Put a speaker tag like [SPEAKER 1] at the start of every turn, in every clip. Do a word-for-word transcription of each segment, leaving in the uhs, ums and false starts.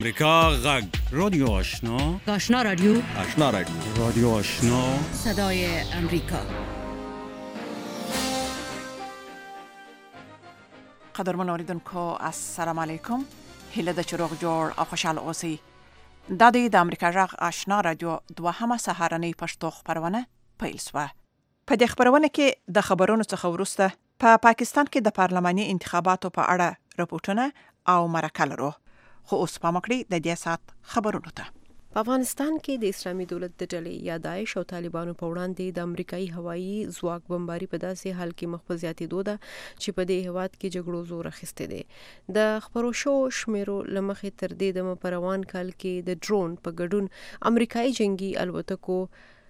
[SPEAKER 1] امریکا غږ رادیو آشنا
[SPEAKER 2] آشنا رادیو
[SPEAKER 1] آشنا رادیو رادیو آشنا
[SPEAKER 2] صدای امریکا.
[SPEAKER 3] قدرمن اوریدونکو السلام علیکم. هیله د چروغ جوړ او خوشاله اوسئ. دا د امریکا غږ آشنا رادیو دوهمه سهارنۍ پښتو خبرونه پیل شوه. په دې خبرونه کې د خبرونو څخه وروسته په پا پاکستان کې د پارلماني انتخاباتو په اړه راپورټونه او مرکه لرو. خو اوس پام وکړئ د دې سات خبرونو ته.
[SPEAKER 4] په افغانستان کې د اسلامي دولت د ډلې یا داعش او طالبانو په وړاندې د امریکایي هوایي ځواک بمباري په داسې حال کې مخ په زیاتېدو ده چې په دې هیواد کې جګړو زور اخیستی دی. د خبرو شو شمیرو له مخې تر دې دمه په روان کال کې د ډرون په ګډون امریکایي جنگي الوتکو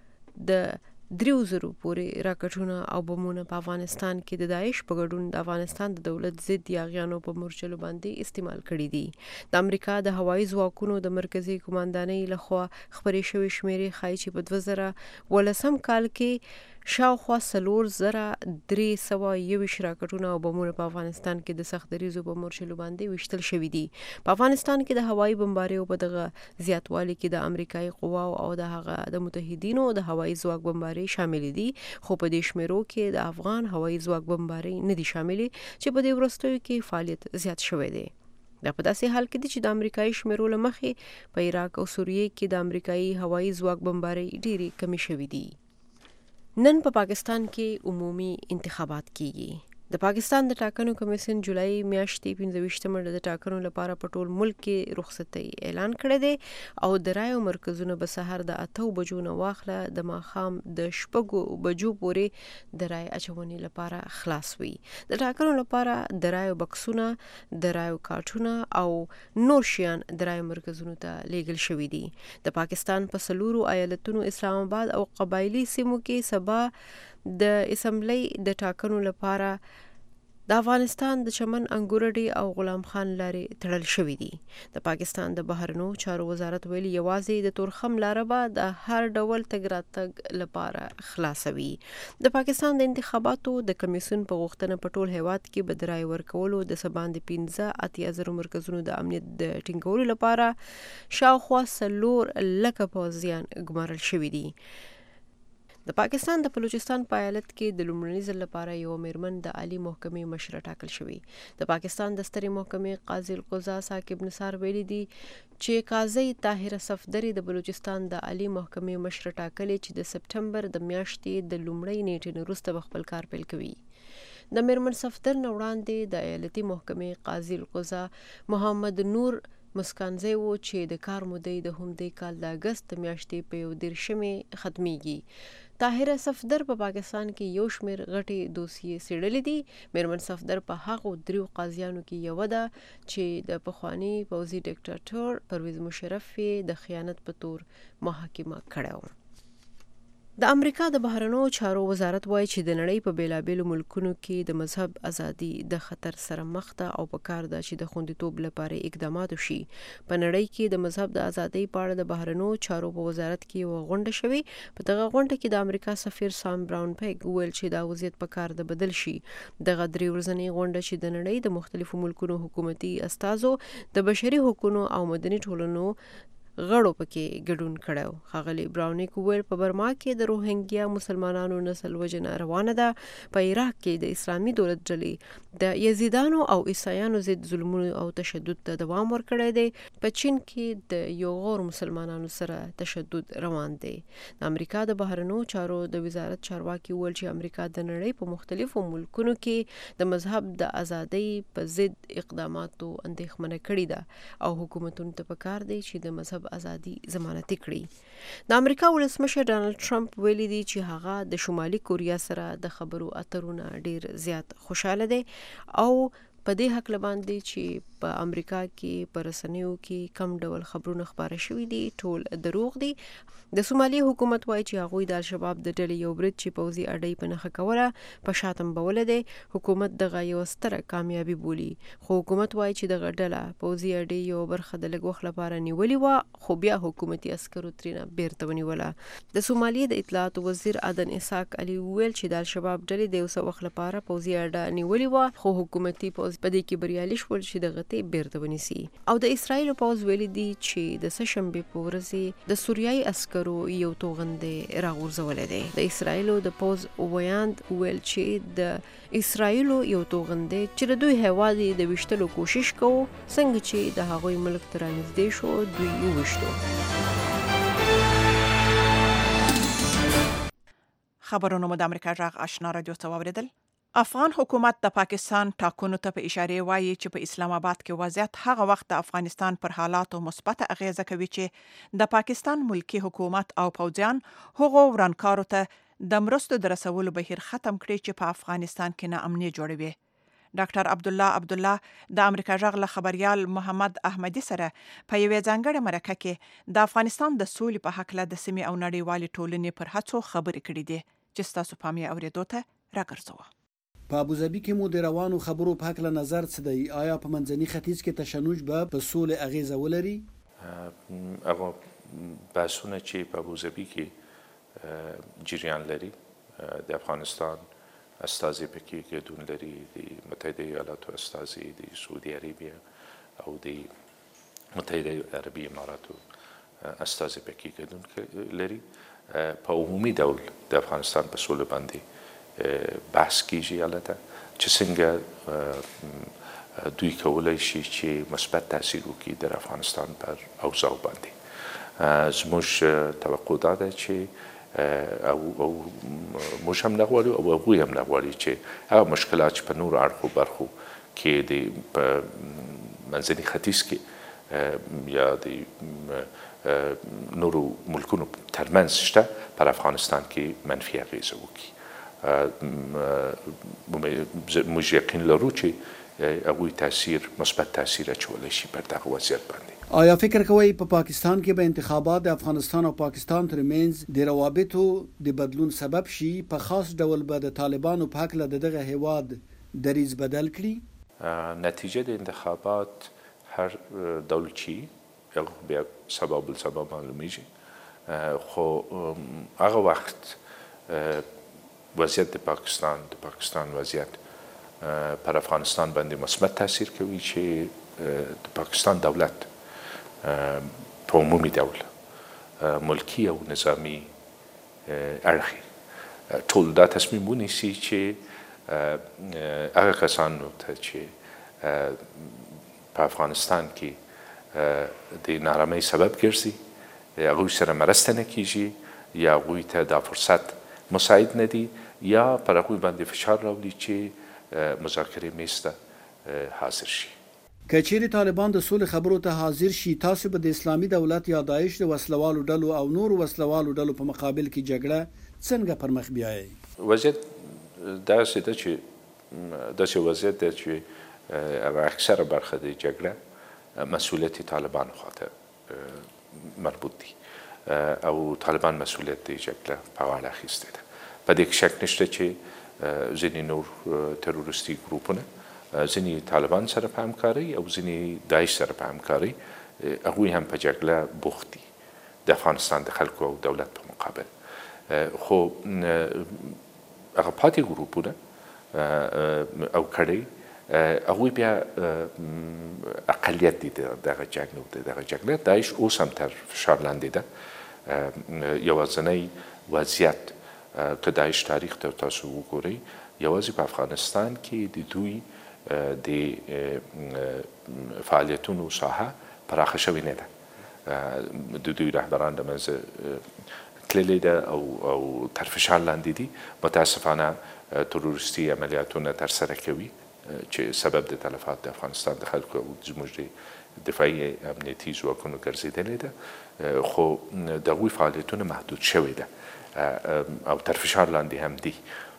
[SPEAKER 4] د دریو زرو پورې راکټونه او بمونه په افغانستان کې د داعش په ګډون د افغانستان د دولت ضد یاغیانو په مورچلو باندې استعمال کړي دي. د امریکا د هوایي ځواکونو د مرکزي قوماندانۍ لخوا خبرې شوې شمیرې ښایي چې په دوه زره ولسم کال کې شاوخوا څلور زره درې سوه یوویشت راکټونه او بمونه په افغانستان کې د سخت دریځو په مورچلو باندې ویشتل شوي دي. په افغانستان کې د هوایي بمباریو په دغه زیاتوالي کې د امریکایي قواو او د هغه د متحدینو د هوایي ځواک بمباري شامل دي، خو په دې شمیرو کې د افغان هوایي ځواک بمباري نه دي شامل چې په دې وروستیو کې فعالیت زیات شوی دی. دا په داسې حال کې دي چې د امریکایي شمیرو له مخې په عراق او سوریه کې د امریکایي هوایي ځواک بمباري ډېرې کمې شوي دي. نن په پا پاکستان کې عمومي انتخابات کیږي. د پاکستان د ټاکنو کمیسیون جولای میاشتې پنځه ویشتمه د ټاکنو لپاره په ټول ملک کې رخصتۍ اعلان کړی دی او د رایو مرکزونه به سهار د اتو بجو نه واخله د ماښام د شپږو بجو پورې د رای اچونې لپاره خلاص وي. د ټاکنو لپاره د رایو بکسونه، د رایو کارتونه او نور شیان د رایو مرکزونو ته لیږل شوي دي. د پاکستان په څلورو ایالتونو اسلام آباد او قبایلي سیمو کې سبا د اسمبلی د ټاکنو لپاره د افغانستان د چمن انګورډي او غلام خان لارې تړل شوې دي. د پاکستان د بهرنیو چارو وزارت ویلي یوازې د تورخم لاره به د هر ډول تګ راتګ لپاره خلاصوي. د پاکستان د انتخاباتو د کمیسیون په غوښتنه په ټول هیواد کې به د رای ورکولو د څه باندې پنځه اتیا زرو مرکزونو د امنیت د ټینګولو لپاره شاوخوا څلور لکه پوځیان ګمارل شوي دي. د پاکستان د بلوچستان په ایالت کې د لومړني ځل لپاره یو میرمن د عالی محکمې مشره ټاکل شوې. د پاکستان د سترې محکمې قاضي القضا ثاقب نثار ویلي دي چې قاضي طاهره صفدري د بلوچستان د عالی محکمې مشره ټاکلې چې د سپټمبر د میاشتې د لومړۍ نیټې نه وروسته خپل کار پیل کوي. د میرمن صفدر نه وړاندې د ایالتي محکمې قاضي القضا محمد نور مسکانزی و چې د کار مودې د همدې کال د اګست میاشتې په یو دېرشمې ختمیږي. طاهره صفدر په پاکستان کې یو شمېر غټې دوسیې څېړلې دي. میرمن صفدر په هغو دریو قاضیانو کې یوه ده چې د پخواني پوځي ډیکټاټور پرویز مشرف یې د خیانت په تور محاکمه کړی و. د امریکا د بهرنیو چارو وزارت وایي چې د نړۍ په بیلابیلو ملکونو کې د مذهب ازادي د خطر سره مخ ده او پکار ده چې د خوندیتوب لپاره اقدامات وشي. په نړۍ کې د مذهب د ازادۍ په اړه د بهرنیو چارو په وزارت کې یوه غونډه شوې. په دغه غونډه کې د امریکا سفیر سام براون پیګ وویل چې دا وضعیت پکار ده بدل شي. دغه درې ورځنۍ غونډه چې د نړۍ د مختلفو ملکونو حکومتي استازو، د بشري حقوقو او مدني ټولنو غړو پکې ګډون کړو. ښاغلي براونیک وویل په برما کې د روهینګیا مسلمانانو نسل وژنه روانه ده. په عراق کې د اسلامي دولت ډلې د یزیدانو او عیسایانو ضد ظلمونو او تشدد ته دوام ورکړی دی. په چین کې د یوغور مسلمانانو سره تشدد روان دی. د امریکا د بهرنیو چارو د وزارت چارواکي وویل چې امریکا د نړۍ په مختلفو ملکونو کې د مذهب د ازادۍ په ضد اقداماتو اندېښمنه کړې ده او حکومتونو ته پکار دی چې د مذهب ازادي ضمانتي کړي. د امریکا ولسمشر ډانلډ ټرمپ ویلي دی چې هغه د شمالي کوریا سره د خبرو اترونه ډیر زیات خوشاله دی او په دې حق باندې چې په امریکا کې په رسنیو کې کم ډول خبرونه خبره شوي دي ټول دروغ دي. د سومالي حکومت وایي چې هغوی د الشباب د ډلې یو برید چې پوځي اډې په نښه کوله په شا تنبولی دی. حکومت دغه یوه ستره کامیابي بولي، خو حکومت وایي چې دغه ډله پوځي اډې یوه برخه د لږ وخت لپاره نیولې وه، خو بیا حکومتي عسکرو ترېنه بیرته ونیوله. د سومالیې د اطلاعاتو وزیر عدن اسحاق علي وویل چې د الشباب ډلې د یو څه وخت لپاره پوځي اډه نیولې وه، خو حکومتي پوځ په دې کې بریالي شول چې دغه خطې بیرته ونیسي. او د اسرایل پوز ویلي دي چې د سشنبه په ورځ د سوریایي عسکرو یو توغندې راغورځولې ده. د اسرایل د پوز ویاند ویل چې د اسرایل یو توغندې چې د دوی هیواد د وشتلو کوشش کوي څنګه چې د هغوی ملک تر نږدې شو دوی وشتو.
[SPEAKER 3] خبرونه مو د امریکا جغ آشنا رادیو څخه واوریدل. افغان حکومت د پاکستان ټاکنو ته په اشاره وایي چې په اسلام آباد کې وضعیت هغه وخت د افغانستان پر حالاتو مثبت اغیزه کوي چې د پاکستان ملکی حکومت او پوځیان هغو ورانکارو ته د مرستو د رسولو بهیر ختم کړي چې په افغانستان کې ناامني جوړوي. ډاکټر عبدالله عبدالله د امریکا جغ له خبريال محمد احمدي سره په یوې ځانګړې مرکه کې د افغانستان د سولې په حق له د سیمې او نړیوالې ټولنې پر هڅو خبرې کړې دي چې تاسو پام یې اوریدو ته راګرځوه.
[SPEAKER 5] په ابوظبي کې مو د روانو خبرو په حق له نظر څه دی؟ آیا په منځني ختیځ کې تشنج به په سولې اغیزه ولري؟
[SPEAKER 6] هغه بحثونه چې په ابوظبي کې جریان لري د افغانستان استازي پکې ګډون لري، د متحده ایالاتو استازي، د سعودي عربیه او د متحده عربي اماراتو استازي پکې ګډون لري. په عمومي ډول د افغانستان په سولې باندې بحث کیږي البته چې څنګه دوی کولای شي چې مثبت تاثیر وکړي د افغانستان پر اوضاع باندې. زموږ توقع دا ده چې او او موږ هم نه غواړو او هغوی هم نه غواړي چې هغه مشکلات چې په نورو اړخو برخو کې د په منځني ختیځ کې یا د نورو ملکونو ترمنځ شته پر افغانستان کې منفي اغیزه وکړي. موږ یقین لرو چې هغوی تاثیر مثبت تاثیر اچولی شي پر دغه وضعیت باندې.
[SPEAKER 5] آیا فکر کوئ په پاکستان کې به انتخابات د افغانستان او پاکستان ترمنځ د روابطو د بدلون سبب شي؟ په خاص ډول به د طالبانو په حق له دغه هیواد دریځ بدل کړي؟
[SPEAKER 6] نتیجه د انتخابات هر ډول چی هغه بیا سبا بل سبا معلومیږي، خو هغه وخت وضعیت د پاکستان د پاکستان وضعیت پر افغانستان باندې مثبت تاثیر کوي چې د پاکستان دولت په عمومي ډول ملکی او نظامی اړخي ټول دا تصمیم ونیسي چې هغه کسانو ته چې په افغانستان کې د نارامۍ سبب ګرځي هغوی سره مرسته نه کیږي یا هغوی ته دا فرصت مساعد نه دي یا پر هغوی باندې فشار راوړي چې مذاکرې میز ته حاضر شي.
[SPEAKER 5] که چیرې طالبان د سولې خبرو ته حاضر شي، تاسو به د اسلامي دولت یا داعش د وسلوالو ډلو او نورو وسلوالو ډلو په مقابل کې جګړه څنګه پر مخ بیایي؟
[SPEAKER 6] وضعیت داسې ده چې داسې وضعیت ده چې هغه اکثره برخه د جګړه مسئولیت طالبان خواته مربوط دي او طالبان مسئولیت د جګړه په غاړه اخیستی ده. په دې کې شک نشته چې ځینې نور تروریستي ګروپونه ځینې طالبان سره په همکارۍ او ځینې داعش سره په همکارۍ هغوی هم په جګړه بوخت دي د افغانستان د خلکو او دولت په مقابل. خو هغه پاتې ګروپونه او کړۍ هغوی بیا اقلیت دي دغه جنګ او دغه جګړه. داعش اوس هم تر فشار لاندې ده. یوازینی وضعیت که داعش تاریخ ته تاسو وګورئ، یوازې په افغانستان کې د دوی د فعالیتونو ساحه پراخه شوې نه ده. د دوی رهبران د منځه تللي ده او او تر فشار لاندې دي. متاسفانه تروریستي عملیاتونه ترسره کوي چې سبب د تلفات د افغانستان د خلکو او زموږ د دفاعي امنیتي ځواکونو ګرځېدلې ده، خو د هغوی فعالیتونه محدود شوې ده او تر فشار لاندې هم دي.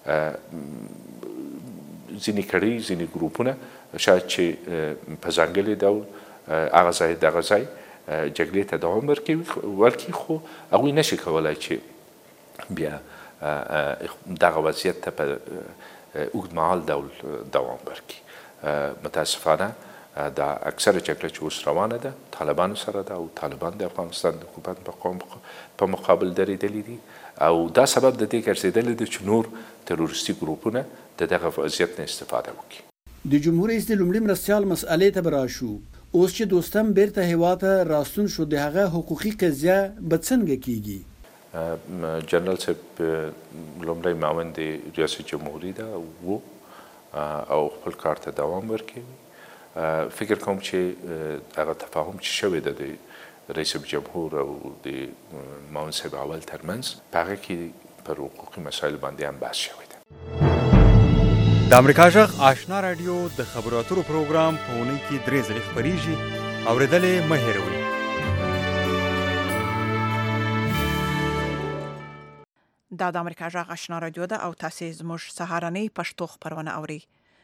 [SPEAKER 6] ځینې کړۍ ځینې ګروپونه شاید چې په ځانګړي ډول هغه ځای دغه ځای جګړې ته دوام ورکړي، خو هغوی نشي کولی چې بیا دغه وضعیت ته په اوږدمهال ډول دوام ورکړي. متاسفانه دا اکثره جګړه چې اوس روانه ده طالبانو سره ده او طالبان د افغانستان د حکومت په مقابل درېدلي دي او دا سبب د دې ګرځېدلی دی چې نور تروریستي ګروپونه د دغه وضعیت نه استفاده وکړي.
[SPEAKER 5] د جمهور رئیس د لومړي مرستیال مسئلې ته براشو. اوس چې دوستم بیرته هیواد راستون شو د هغه حقوقي قضیه به څنګه کیږي؟
[SPEAKER 6] جنرال صاحب لومړی معاون د ریاست جمهوریت ده و او خپل کار ته دوام ورکوي. فکر کوم چې هغه تفاهم چې شوی ده د رئیس جمهور او د معاون صاحب اول ترمنځ په هغه کې پر حقوقي مسایل باندې هم بحث شوی ده.
[SPEAKER 1] د امریکا غږ آشنا رادیو د خبرو اترو پروګرام په اونۍ کې درې ځلې خپریږي. اورېدل یې مه هېروئ.
[SPEAKER 3] دا د امریکا غږ آشنا رادیو ده او تاسو زموږ سهارنۍ پښتو خبرونه اورئ.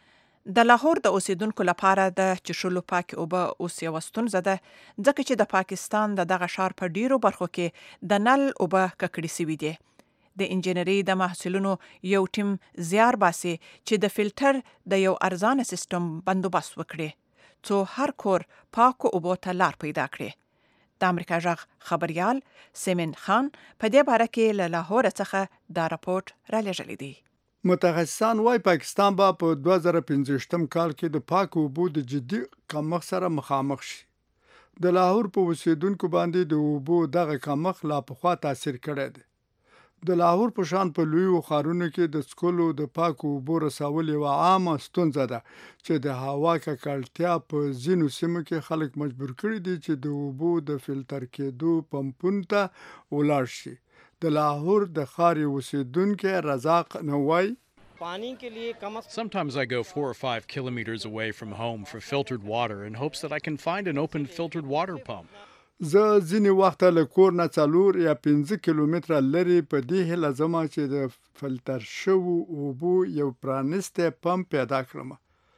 [SPEAKER 3] د لاهور د اوسیدونکو لپاره د چشلو پاکي اوبه اوس یوه ستونزه ده ځکه چې د پاکستان د دغه ښار په ډیرو برخو کې د نل اوبه ککړې سوي دي. د انجینري د محصلینو یو ټیم زیار باسي چې د فلټر د یو ارزانه سیستم بندوبست وکړي څو هر کور پاکو اوبو ته لار پیدا کړي. د امریکا غږ خبريال سیمن خان په دې باره کې له لاهور څخه دا راپورټ را لېږلی دی.
[SPEAKER 7] متخصصان وايي پاکستان به په دوه زره پنځه کال کې د پاکو اوبو د جدي کمښت سره مخامخ شي. د لاهور په اوسیدونکو باندې د اوبو دغه کمښت لا پخوا تاثیر کړی دی. د لاهور په شان په لویو ښارونو کې د څښلو د پاکو اوبو رسول یوه عامه ستونزه ده چې د هوا ککړتیا په ځینو سیمو کې خلک مجبور کړي دي چې د اوبو د فلټر کېدو پمپونو ته ولاړ شي. د لاهور د ښار اوسیدونکی رزاق نوای
[SPEAKER 8] Sometimes I go four or five kilometers away from home for filtered water in hopes that I can find an open filtered water pump.
[SPEAKER 7] زه ځینې وخت له کور نه څلور یا پنځه کیلومتره لرې په دې هیله ځم چې د فلټر شوو اوبو یو پرانیستی پمپ پیدا کړم.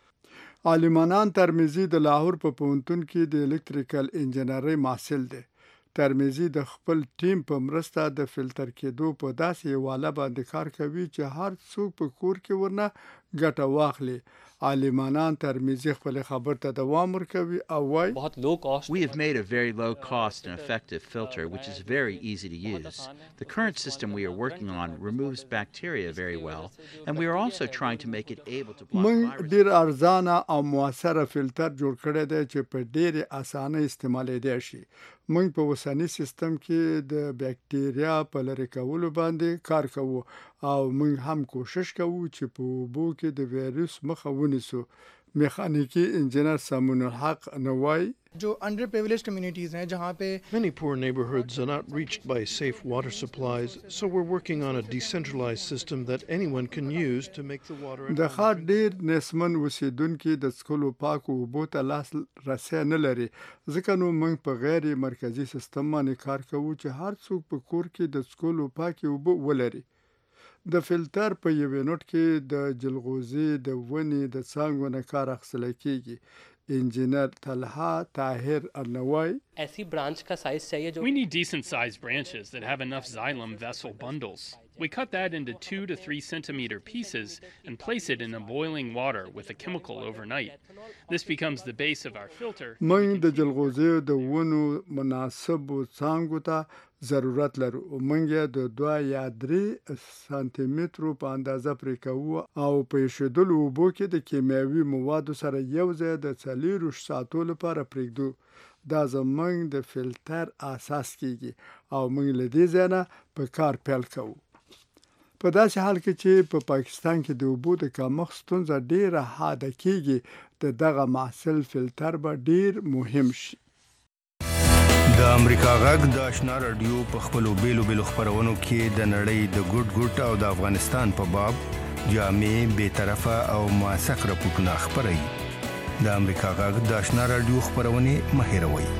[SPEAKER 7] عالمانان ترمذي د لاهور په پوهنتون کې د الکتریکل انجینرۍ محصل دی. ترمذي د خپل ټیم په مرسته د فلټر کېدو په داسې یو آله باندې کار کوي چې هر څوک په کور کې ورنه ګټه واخلي. عالمانان ترمذي خپل خبر ته دوام ورکوي او وایي
[SPEAKER 9] We have made a very low cost and effective filter which is very easy to use. The current system we are working on removes bacteria very well and we are also trying to make it able to block
[SPEAKER 7] من
[SPEAKER 9] viruses.
[SPEAKER 7] ډیر ارزانه او موثره فلټر جوړ کړی دی چې په ډیره اسانه استعمالېدای شي. موږ په اوسني سیستم کې د بکټریا په لرې کولو باندې کار کوو او موږ هم کوشش کوو چې په اوبو کې د ویروس مخه ونیسو. میخانیکی انجینر سامون الحق نوای
[SPEAKER 10] जो under privileged communities हैं जहाँ पे
[SPEAKER 11] Many poor neighborhoods are not reached by safe water supplies, so we're working on a decentralized system that anyone can use to make the water.
[SPEAKER 7] د ښار ډیر نسمن اوسیدونکي د څښلو پاکو اوبو ته لاس رسی نه لري ځکه نو موږ په غیر مرکزي سیستم باندې کار کوو چې هر څوک په کور کې د څښلو پاکې اوبه ولري. د فلټر په یوې نوټ کې د جلغوزي د ونې د څانګو نه کار اخیستل کیږي. انجینر طلحه طاهر النوای
[SPEAKER 12] ऐसी ब्रांच का साइज चाहिए जो
[SPEAKER 8] We need decent sized branches that have enough xylem vessel bundles. We cut that into two to three centimeter pieces and place it in a boiling water with a chemical overnight. This becomes the base of our filter.
[SPEAKER 7] موږ د جلغوزیو د ونو مناسبو څانګو ته ضرورت لرو. موږ د دوه یا درې سانتي مترو په اندازه پرې کوو او په ایښودلو اوبو کې د کیمیاوي موادو سره یو ځای د څلوېښت ساعتو لپاره پرېږدو. دا زموږ د فلټر اساس کیږي او موږ له دې ځای نه په کار پیل کوو. په داسې حال کې چې په پاکستان کې د اوبو د کمښت ستونزه ډیره حاده کیږي د دغه محصول فلټر به ډیر مهم شي.
[SPEAKER 13] د امریکا غږ د آشنا رادیو په خپلو بیلو بیلو خبرونو کې د نړۍ د ګوټ ګوټ او د افغانستان په باب جامع بیطرفه او موثق راپورټونه خپروي. د امریکا غږ د آشنا رادیو خبرونه مه هېروئ.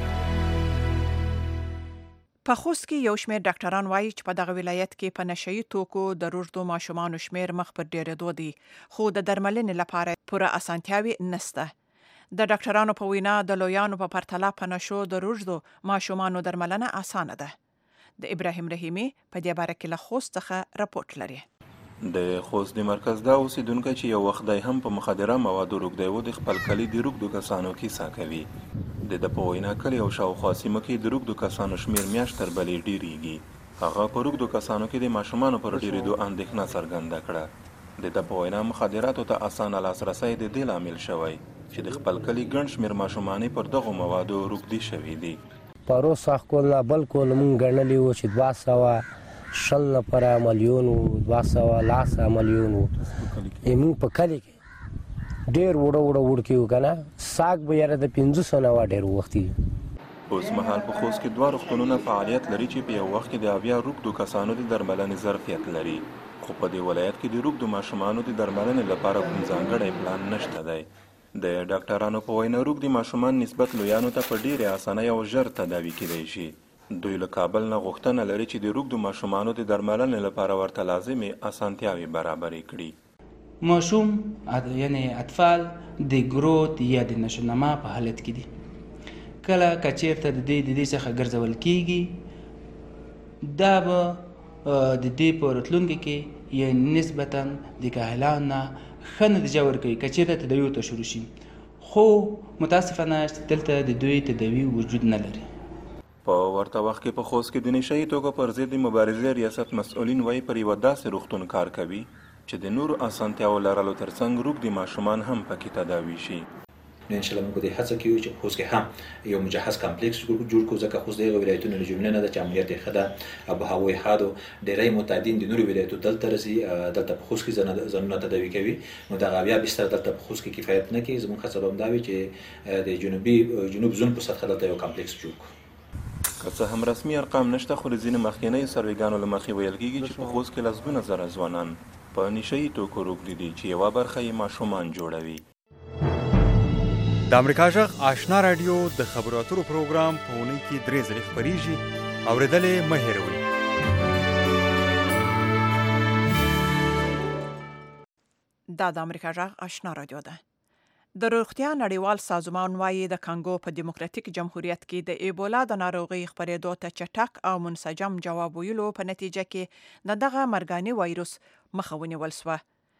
[SPEAKER 3] په خوست کې یو شمېر ډاکټران وایي چې په دغه ولایت کې په نشهیي توکو د روږدو ماشومانو شمېر مخ پر ډېرېدو دی خو د درملنې لپاره پوره اسانتیاوې نشته. د ډاکټرانو په وینا د لویانو په پرتله په نشو د روږدو ماشومانو درملنه اسانه ده. د ابراهیم رحیمي په دې باره کې له خوست څخه راپورټ لري.
[SPEAKER 14] د خوست د مرکز دا اوسیدونکی چې یو وخت دی هم په مخدره موادو روږدی و د خپل کلي د روږدو کسانو کیسه کوي. د د په وینا کلي او شاوخوا سیمه کې د روږدو کسانو شمېر میاشت تر بلې ډېرېږي. هغه په روږدو کسانو کې د ماشومانو پر ډېرېدو اندېښنه څرګنده کړه. د ده په وینا مخدراتو ته اسانه لاسرسی د دې لامل شوی چې د خپل کلي ګڼ شمېر ماشومانې پر دغو موادو روږدي شوي دي.
[SPEAKER 15] پرو ساخ کول نه بل کول مونږ ګڼلي وو چې دوه سوه شل نفره ملیون وو، دوه سوه لاسه ملیون وو. مونږ په کلي کې ډېر وړه وړه وړکي وو که نه، ساګ به یاره د پنځه سوه نه وه ډېر وختي.
[SPEAKER 14] اوس مهال په خوست کې دوه روغتونونه فعالیت لري چې په یو وخت کې د اویا روږدو کسانو د درملنې ظرفیت لري، خو په دې ولایت کې د روږدو ماشومانو د درملنې لپاره کوم ځانګړی پلان نشته دی. د ډاکټرانو په وینا روږدي ماشومان نسبت لویانو ته په ډېرې اسانۍ او ژر تداوي کیدی شي. دوی له کابل نه غوښتنه لري چې د روږدو ماشومانو د درملنې لپاره ورته لازمې اسانتیاوې برابرې کړي.
[SPEAKER 16] ماشوم یعنی اطفال د ګروت یا د نشونما په حالت کې دي. کله که چېرته د دې د دې څخه ګرځول کېږي، دا به د دې په راتلونکي کې یا نسبتا د کاهلانو نه ښه نتیجه ورکوي که چېرته تداوي ورته شروع شي، خو متاسفانه دلته د دوی تداوي وجود نه لري.
[SPEAKER 14] په ورته وخت کې په خوست کې د نشهیي توکو پر ضد مبارزې ریاست مسؤلین وایي پر یوه داسې روغتون کار کوي چې د نورو اسانتیاوو لرلو ترڅنګ روږدي ماشومان هم پکې تداوي شي.
[SPEAKER 17] نو انشاءالله موږ دې هڅه کوو چې په خوست کې هم یو مجهز کمپلیکس جوړ کړو، ځکه خوست د هغو ولایتونو له جملې نه ده چې امنیت یې ښه ده، آب و هوا یې ښه ده، ډېری متعدین د نورو ولایتو دلته راځي، دلته په خوست کې ځانونه تداوي کوي. نو دغه اویا بستر دلته په خوست کې کفایت نه کوي. زموږ هڅه به همدا وي چې د جنوبي جنوب زون په سطحه دلته یو کمپلیکس جوړ کړو.
[SPEAKER 14] که څه هم رسمي ارقام نشته، خو د ځینې مخکینیو سروېګانو له مخې ویل کېږي چې په خوست کې لسګونه زره ځوانان په نشهیي توکو روږدي دي چې یوه برخه یې ماشومان جوړوي.
[SPEAKER 1] د امریکا غږ آشنا رادیو د خبرو اترو پروګرام په اونۍ کې درې ځلې خپرېږي، اورېدل یې مه هېروئ.
[SPEAKER 3] دا د امریکا غږ آشنا رادیو ده. د روغتیا نړیوال سازمان وايي د کانګو په دیموکراتیک جمهوریت کې د ایبولا د ناروغۍ خپرېدو ته چټک او منسجم جواب ویلو په نتیجه کې د دغه مرګاني وایروس مخه ونیول سوه.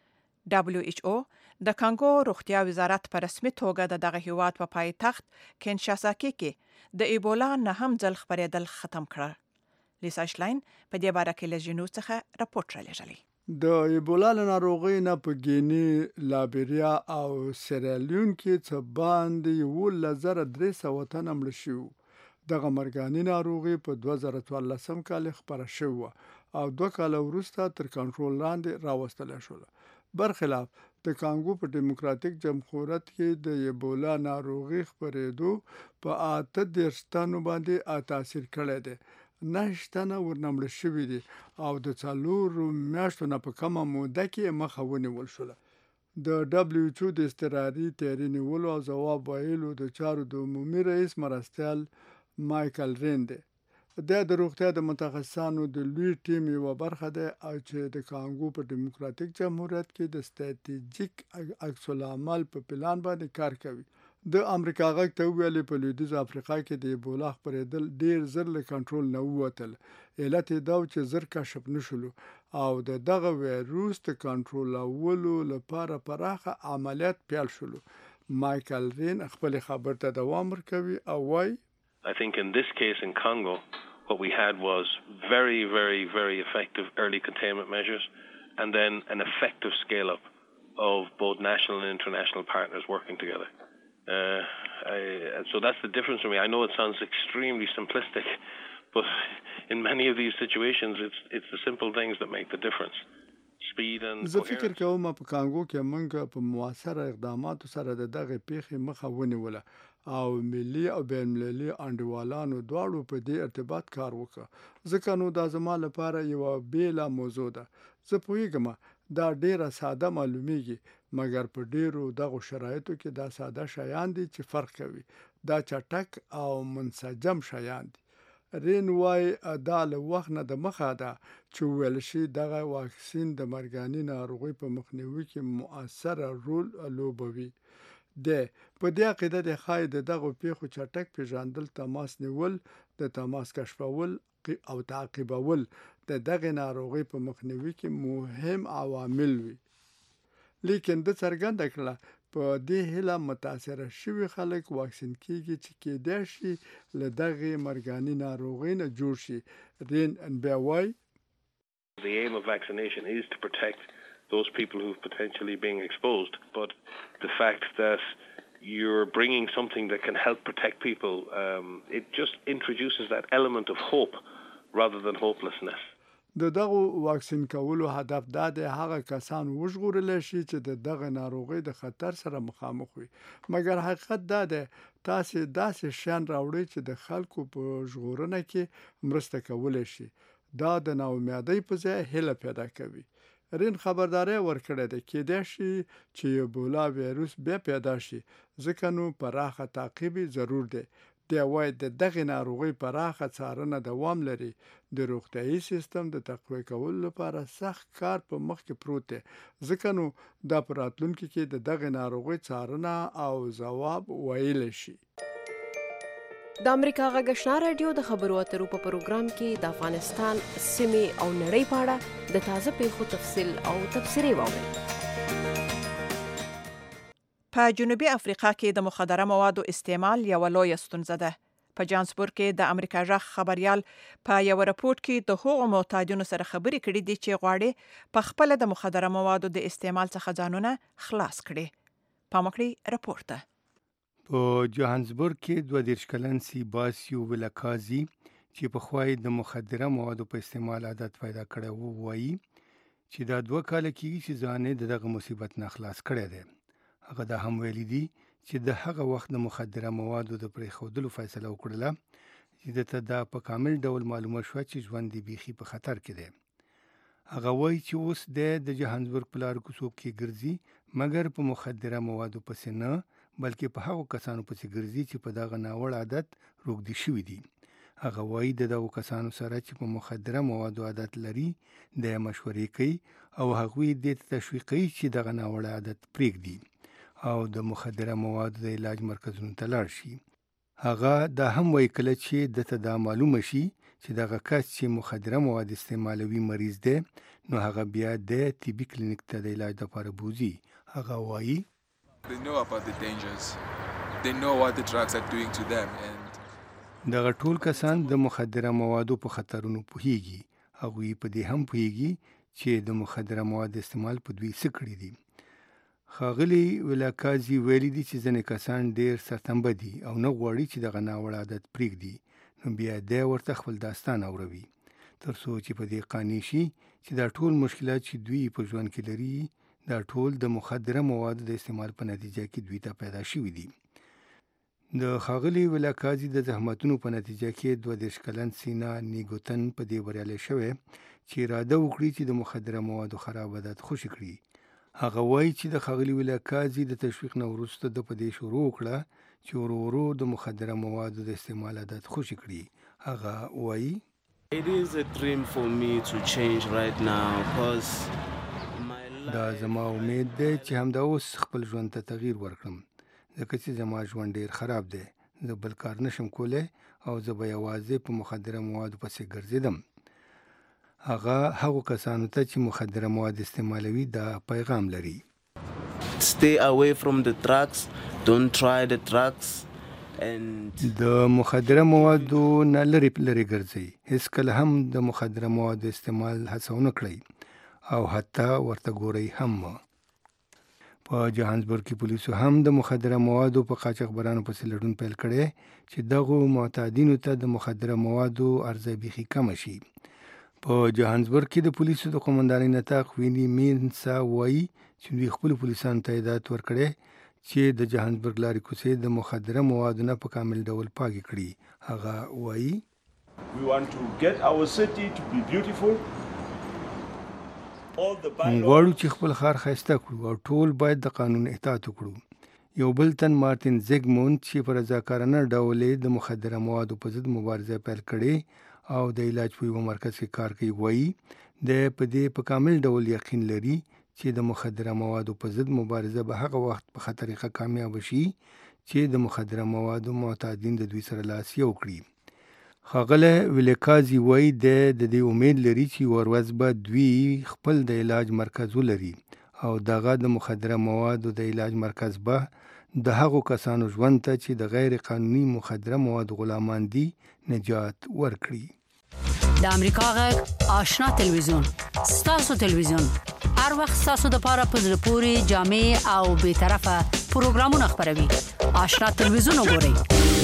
[SPEAKER 3] دبلیو ایچ او د کانګو روغتیا وزارت په رسمي توګه د دغه هیواد په پایتخت کینشاسا کې د ایبولا نه هم ځل خپرېدل ختم کړل. لیسا شلاین په دې باره کې له جنوب څخه راپورټ رالیږلی.
[SPEAKER 7] د ایبولا له ناروغۍ نه په ګیني، لایبریا او سیرالیون کې څه باندې یولس زره درې سوه تنه مړه شوي. دغه مرګاني ناروغي په دوه زره څوارلسم کال خپره شوې وه او دوه کاله وروسته تر کنټرول لاندې راوستلی شوله. برخلاف د کانګو په دیموکراتیک جمهوریت کې د ایبولا ناروغي خپرېدو په اته دېرش تنو باندې تاثیر کړی دی. نهه تنه ورنه مړه شوي دي او د څلورو میاشتو نه په کمه موده کې مخه ونیول شوله. د دبلیو ایچ او د اضطراري تیاری نیولو او ځواب ویلو د چارو د عمومي رئیس مرستیال مایکل رین دی. دا د روغتیا د متخصصانو د لوی ټیم یوه برخه ده او چې د کانګو په دیموکراتیک جمهوریت کې د ستراتیژیک عکس العمل په پلان باندې کار کوي. د امریکا غږ ته ویلي په لویدیځ افریقا کې د ایبولا خپرېدل ډېر زر له کنټرول نه ووتل. علت یې دا و چې زر کشف نشولو او د دغه ویروس د کنټرولولو لپاره پراخه عملیات پیل شولو. مایکل رین خپل خبر ته دوام ورکوي او وایي
[SPEAKER 18] I think in this case in Congo, what we had was very, very, very effective early containment measures and then an effective scale-up of both national and international partners working together. Uh, I, so that's the difference for me. I know it sounds extremely simplistic, but in many of these situations, it's, it's the simple things that make the difference.
[SPEAKER 7] زه فکر کوم په کانګو کې موږ په موثره اقداماتو سره د دغه پیښې مخه ونیوله او ملي او بین المللي انډیوالانو دواړو په دې ارتباط کار وکړ. ځکه نو دا زما لپاره یوه بیله موضوع ده. زه پوهیږم دا ډیره ساده معلومیږي، مګر په ډیرو دغو شرایطو کې دا ساده شیان دي چې فرق کوي. دا چټک او منسجم شیان دي. رین وای دا له وخت نه د مخه ده چې ویل شي دغه واکسین د مرګاني ناروغۍ په مخنیوي کې مؤثره رول لوبوي. د په دې عقیده د ښایي د دغو پیښو چټک پیژندل، تماس نیول، د تماس کشفول او تعقیبول د دغه ناروغۍ په مخنیوي کې مهم عوامل وي. لیکن د څرګنده کړه په دې هیله متاثره شوي خلک واکسین کیږي چې کېدای شي له دغې مرګاني ناروغۍ نه جوړ شي. رین بیا وایي
[SPEAKER 18] The aim of vaccination is to protect those people who've potentially been exposed. But the fact that you're bringing something that can help protect people, um, it just introduces that element of hope rather than hopelessness.
[SPEAKER 7] د دغه واکسین کولو هدف دا د هغه کسان وژغورل شي چې د دغه ناروغي د خطر سره مخامخ وي، مګر حقیقت دا ده تاسو داسې شان راوړي چې د خلکو په ژغورنه کې مرسته کولای شي. دا د ناامیدۍ په ځای هیله پیدا کوي. رین خبرداري ورکړه ده کېدای شي چې ایبولا وایروس بیا پیدا شي، ځکه نو پراخه تعقیب ضرور دی. دی وايي د دغه ناروغي پراخه څارنه دوام لري. د روغتیايي سیستم د تقویه کولو لپاره سخت کار په مخ کې پروت دی، ځکه نو دا په راتلونکي کې د دغه ناروغي څارنه او ځواب ویل شي.
[SPEAKER 4] د امریکا غږ آشنا رادیو د خبرو اترو په پروګرام کې د افغانستان سیمې او نړۍ په اړه د تازه پیښو تفصیل او تبصرې واورئ.
[SPEAKER 3] په جنوبي افریقا کې د مخدره موادو استعمال یوه لویه ستونزه ده. په جانسبورګ کې د امریکا غږ خبريال په یو راپورټ کې د هغو معتادینو سره خبرې کړې دي چې غواړي په خپل د مخدره موادو د استعمال څخه ځانونه خلاص کړي. پامکړي راپورټ ده.
[SPEAKER 13] په جوهانسبورګ کې دوه دېرش کلن سیباسیو ولکازي چې په خوای د مخدره موادو په استعمال عادت پیدا کړی وو، وایي چې دا دوه کال کېږي چې ځان یې دغه مصیبت نه خلاص کړی دی. هغه دا هم ویلي دي چې د هغه وخت د مخدره موادو د پرېښودلو فیصله وکړله چې دته دا په کامل ډول معلومه شوه چې ژوند یې بیخي په خطر کې دی. هغه وایي چې اوس د جوهانسبورګ په لارو کوڅو کې ګرځي، مګر په مخدره موادو پسې نه، بلکې په هغو کسانو پسې ګرځي چې په دغه ناوړ عادت روږدي شوي دي. هغه وایي د دغو کسانو سره چې په مخدره موادو عادت لري د مشورې کوي او هغوی دې ته تشویق کوي چې دغه ناوړ عادت پرېږدي او د مخدره موادو د علاج مرکزونو ته لاړ شي. هغه دا هم وایي کله چې دته دا معلومه شي چې دغه کس چې مخدره مواد استعمالوي مریض دی، نو هغه بیا د طبي کلینیک ته د علاج لپاره بوځي. هغه وایي
[SPEAKER 19] They know about the dangers. They know what the drugs are doing to them and
[SPEAKER 13] دغه ټول کسان د مخدره موادو په خطرونو پوهیږي. هغوی په دې هم پوهیږي چې د مخدره مواد استعمال په دوی څه کړي دي. ښاغلي ولکازي ویلي دي چې ځینې کسان ډېر سرتنبه دي او نه غواړي چې دغه ناوړه عادت پرېږدي، نو بیا دی ورته خپل داستان اوروي تر څو چې په دې قانع شي چې دا ټول مشکلات چې دوی په ژوند کې لري دا ټول د مخدره موادو د استعمال په نتیجه کې دوی ته پیدا شوي دي. د ښاغلي ولکازي د زحمتونو په نتیجه کې دوه دېرش کلن سینا نیګوتن په دې بریالی شوی چې اراده وکړي چې د مخدره موادو خراب عادت خوشي کړي. هغه وایي چې د ښاغلي ولکازي د تشویق نه وروسته د په دې شروع وکړه چې ورو ورو د مخدره موادو د استعمال عادت خوشي کړي. هغه وایي
[SPEAKER 20] It is a dream for me to change right now because
[SPEAKER 13] دا زما امید دی چې همدا اوس خپل ژوند ته تغییر ورکړم، ځکه چې زما ژوند ډیر خراب دی. زه بل کار نشم کولی او زه به یوازې په مخدره موادو پسې ګرځېدم. هغه هغو کسانو ته چې مخدره مواد استعمالوي دا پیغام لري.
[SPEAKER 20] Stay away from the drugs, don't try the drugs and
[SPEAKER 13] د مخدره موادو نه لرې لرې ګرځئ. هیڅکله هم د مخدره موادو استعمال هڅه ونه کړئ او حتی ورته ګورئ هم. په جوهانسبورګ کې پولیسو هم د مخدره موادو په قاچاقبرانو پسې لړون پیل کړی چې دغو معتادینو ته د مخدره موادو عرضه بیخي کمه شي. په جوهانسبورګ کې د پولیسو د قومندانۍ نطاق ویني مینسا وایي چې دوی خپلو پولیسانو ته هدایت ورکړی چې د جوهانسبورګ لارې کوڅې د مخدره موادو نه په کامل ډول پاکې کړي. هغه وایي
[SPEAKER 21] We want to get our city to be beautiful.
[SPEAKER 13] غواړو چې خپل ښار ښایسته کړو او ټول باید د قانون اطاعت وکړو. یو بل تن مارتین زیګموند چې په رضاکارانه ډول د مخدره موادو په ضد مبارزه پیل کړې او د علاج په یوه مرکز کې کار کوي، وایي د په دې په کامل ډول یقین لري چې د مخدره موادو په ضد مبارزه به هغه وخت په ښه طریقه کامیاب شي چې د مخدره موادو معتادین د دوی سره لاس یو کړي. ښاغلی ولکازي وایي د دې امید لري چې یوه ورځ به دوی خپل د علاج مرکز ولري او دغه د مخدره موادو د علاج مرکز به د هغو کسانو ژوند ته چې د غیر قانوني مخدره موادو غلامان دي نجات ورکړي.
[SPEAKER 2] د امریکا غږ آشنا تلویزیون ستاسو تلویزیون هر وخت ستاسو د پاره په زړه پوري جامع او به طرفه پروګرامونه خبروي. آشنا تلویزیون وګورئ.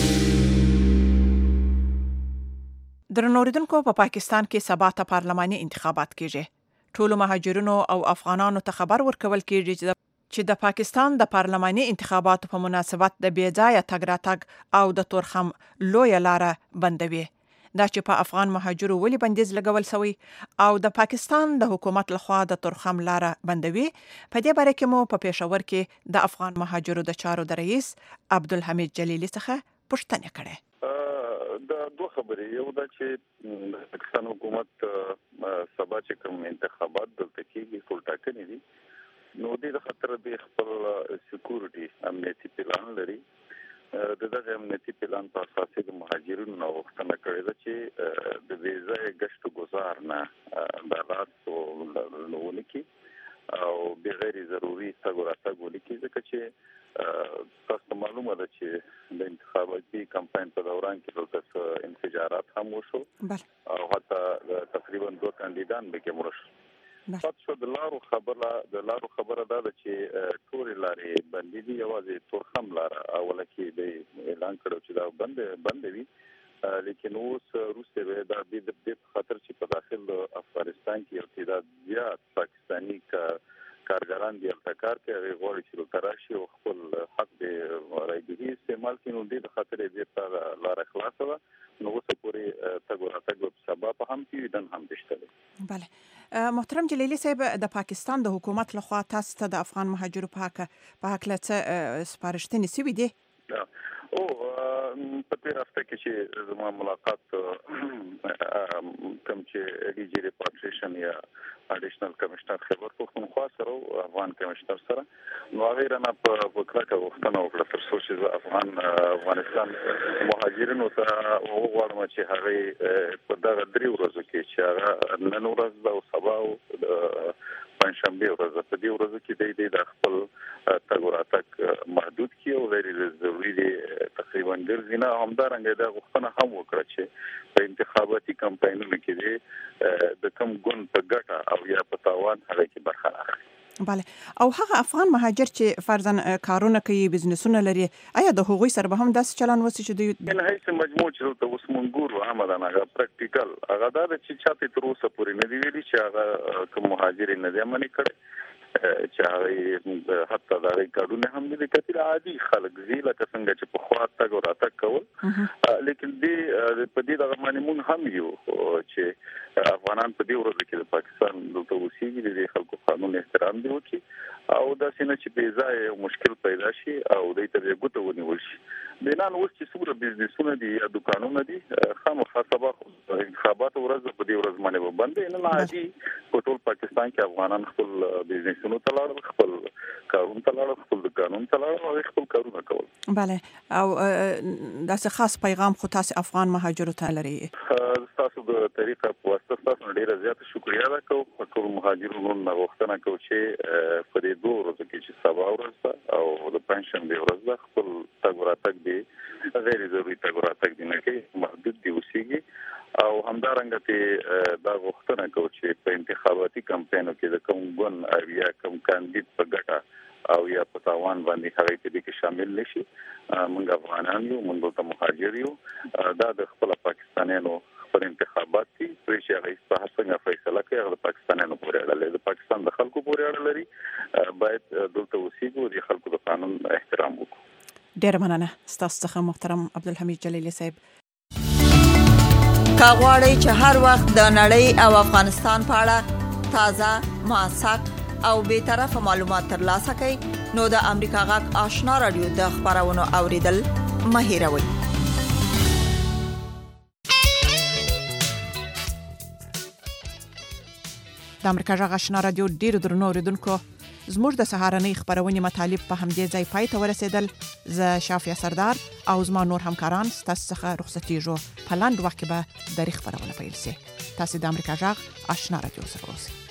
[SPEAKER 3] درنوریدونکو په پاکستان کې سبا ته پارلماني انتخابات کیږي. ټولو مهاجرینو او افغانانو ته خبر ورکول کیږي چې د پاکستان د پارلماني انتخاباتو په مناسبت د بې ځایه تګ راتګ او د تورخم لویه لاره بندوي. دا چې په افغان مهاجرو ولې بندیز لګول شوی او د پاکستان د حکومت لخوا د تورخم لاره بندوي، په دې باره کې مو په پېښور کې د افغان مهاجرو د چارو د رئیس عبدالحمید جلیلی څخه پوښتنه کړې.
[SPEAKER 22] د دوه خبرې، یو دا چې د پاکستان حکومت سبا چې کوم انتخابات دلته کېږي ټول ټاکنې دي، نو دې د خطر د خپل سکیورټي امنیتي پلان لري. د دغه امنیتي پلان په اساس د مهاجرینو نو غوښتنه کړې ده چې د ویزه گشت گذار نه د راتو لونه کې او بغیر ضروري تګ راتګ ولکې، ځکه چې تاسو معلومه ده چې د انتخاباتي کمپاین په دوران کې دلته انفجارات هم وشو او حتی تقریبا دوه کاندیدان به کې مړ شو. پات شو د لارو خبره د لارو خبره دا ده چې ټول لارې بندې دي، یوازې تورخم لاره اوله کې د اعلان کړو چې دا بند بند وي، لیکن اوس روسي به دا د دې خاطر چې په داخل افغانستان کې یو تعداد زیات پاکستانی کارګران دي التکار کې هغه غواړي چې تراشي او خپل حق د رايګي استعمال کینو دي، د خاطر دې په لار خلاصه و نو اوس پورې تګ راتګ سبا په هم کې دن هم دشته.
[SPEAKER 3] بله محترم جلیلی صاحب، د پاکستان د حکومت لخوا تاسو ته د افغان مهاجرو په حق په حق له سپارښتنې سوي دي؟
[SPEAKER 22] او په تیر هفته کې چې زما ملاقات کوم چې ریجی ریپاټریشن یا اډیشنل کمشنر خبر پښتونخوا سره او افغان کمشنر سره نو هغه نه په وکړه غوښتنه وکړه تر څو چې افغان افغانستان مهاجرینو ته وغواړم چې هغه په دغه درې ورځو کې چې هغه نن ورځ او سبا او پنځشنبه ورځ په دې ورځو کې د خپل تګ راتګ محدود کړي او غیر ضروري تقریبا ګرځي نه. همدارنګه دا غوښتنه هم وکړه چې په انتخاباتي کمپاینونو کې د کوم ګوند په ګټه او یا په تاوان هغه کې برخه اخلي.
[SPEAKER 3] بله، او هغه افغان مهاجر چې فرضاً کارونه کوي، بزنسونه لري، آیا د هغوی سره به هم داسې چلن وسی چې دوی
[SPEAKER 22] نه هیڅ مجموع چې د اوس مونږ عملاً هغه پریکټیکل هغه دا چې چاته تر اوسه پورې نه دی ویلي چې هغه کوم مهاجر نه دی منې کړي چې هغه حتی دا کارونه هم دي کتل عادي خلک زی لکه څنګه چې په خوا تګ او راتګ کول، لیکن دې په دې دغه باندې مونږ هم یو چې افغانان په دې ورځ کې د پاکستان دلته اوسېږي، د خلکو قانون احترام دی وکړي او دا څنګه چې بې ځای مشکل پیدا شي او د دې ګوتو ونیول شي. بنان اوس چې څومره بزنسونه دي یا دکانونه دي خامخا سبا انتخابات ورځ په دې ورځ باندې باندې نه عادي په ټول پاکستان کې افغانان خپل بزنسونه تلاړ خپل کارونه تلاړ خپل قانون تلاړ او خپل کارونه کول.
[SPEAKER 3] بله، او داسې خاص پیغام خو تاسو افغان مهاجرو ته لري؟
[SPEAKER 22] تاسو د طریقه په واسطه تاسو ډیره زیاته شکریا ده کوم په ټول مهاجرونو غوښتنه کوم چې په دې دوه ورځو کې چې سبا ورځ او د پنځشنبه ورځ خپل تګ راتګ دي غیر ضروري تګ راتګ دي نه کې محدود دي اوسېږي او همدارنګه ته دا غوښتنه کوم چې په انتخاباتي کمپاینو کې د کوم ګوند او یا کوم کاندید په ګټه او یا په تاوان باندې هغه کې دي کې شامل نشي. موږ افغانان یو، موږ ته مهاجر یو، دا د خپل پاکستانیانو خپل انتخابات دي چې هغه په څنګه فیصله کوي هغه پاکستانیانو پورې اړه لري، د پاکستان د خلکو پورې اړه لري، باید دلته اوسېږو د خلکو د قانون احترام وکړو.
[SPEAKER 3] ډېر مننه ستاسو څخه محترم عبدالحمید جلیلی صاحب. کا غواړئ چې هر وخت د نړۍ او افغانستان په اړه تازه، موثق او بې طرفه معلومات ترلاسه کړئ نو د امریکا غږ آشنا رادیو د خبرونو اوریدل مه هېروئ. د امریکا غږ آشنا رادیو ډېرو درنو اوریدونکو، زموږ د سهارنۍ خبرونې مطالب په همدې ځای پای ته ورسېدل. زه شافیه سردار او زما نور همکاران ستاسو څخه رخصتېږو. په لنډ وخت کې به درې خبرونه پیل شي. تاسو د امریکا غږ آشنا رادیو سره اوسئ.